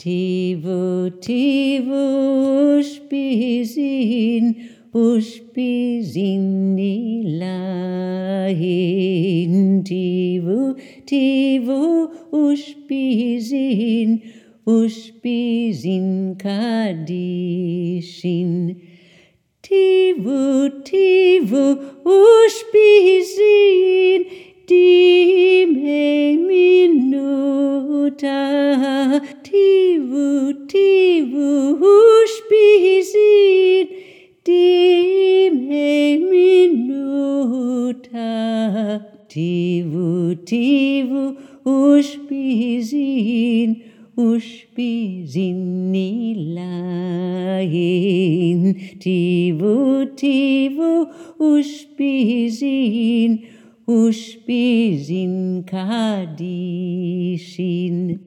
Tivu, tivu, ushpizin ilahin. Tivu, tivu, ushpizin kadishin. Tivu, tivu, ushpizin dime minuta. Tivu, tivu, ushpizin dime minuta. Tivu, tivu, ushpizin ilahin. Tivu, tivu, ushpizin kadishin.